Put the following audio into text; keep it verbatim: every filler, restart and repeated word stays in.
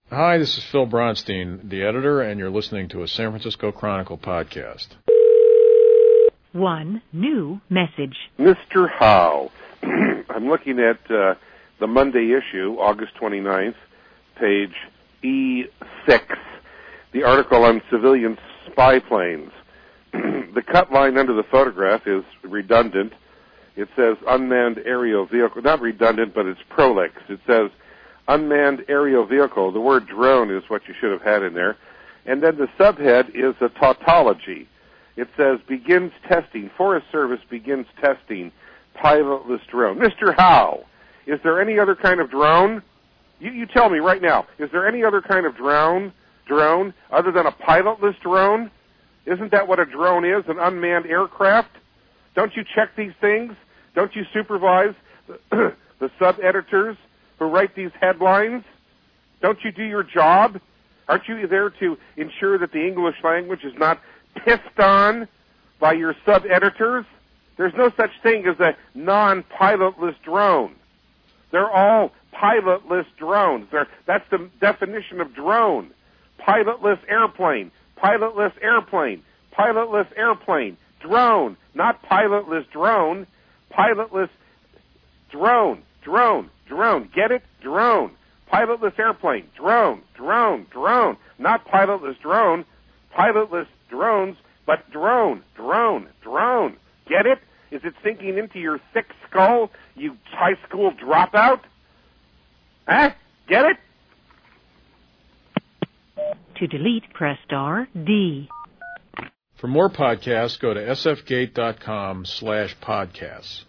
Hi, this is Phil Bronstein, the editor, and you're listening to a San Francisco Chronicle podcast. One new message. Mister Howe. I'm looking at uh, the Monday issue, August twenty-ninth, page E six, the article on civilian spy planes. The cut line under the photograph is redundant. It says unmanned aerial vehicle. Not redundant, but it's prolix. It says unmanned aerial vehicle. The word drone is what you should have had in there. And then the subhead is a tautology. It says begins testing. Forest Service begins testing pilotless drone. Mister Howe, is there any other kind of drone? You, you tell me right now. Is there any other kind of drone, drone other than a pilotless drone? Isn't that what a drone is, an unmanned aircraft? Don't you check these things? Don't you supervise the, the sub-editors who write these headlines? Don't you do your job? Aren't you there to ensure that the English language is not pissed on by your sub-editors? There's no such thing as a non-pilotless drone. They're all pilotless drones. They're, that's the definition of drone. Pilotless airplane, pilotless airplane, pilotless airplane, drone, not pilotless drone, pilotless drone, drone, drone. Get it? Drone. Pilotless airplane, drone, drone, drone. Not pilotless drone, pilotless drones, but drone, drone, drone. Get it? Is it sinking into your thick skull, you high school dropout? Huh? Get it? To delete, press star D. For more podcasts, go to sfgate.com slash podcasts.